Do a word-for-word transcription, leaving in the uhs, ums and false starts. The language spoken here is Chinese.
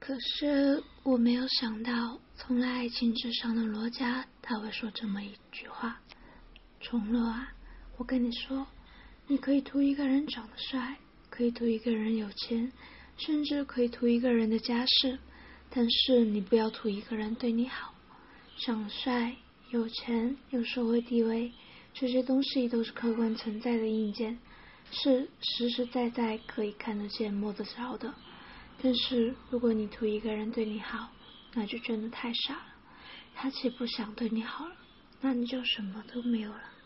可是我没有想到，从来爱情至上的罗家，他会说这么一句话：崇洛啊，我跟你说，你可以图一个人长得帅，可以图一个人有钱，甚至可以图一个人的家世，但是你不要图一个人对你好。长得帅、有钱、有社会地位，这些东西都是客观存在的硬件，是实实在在可以看得见摸得着的。但是如果你图一个人对你好，那就真的太傻了。他既不想对你好了，那你就什么都没有了。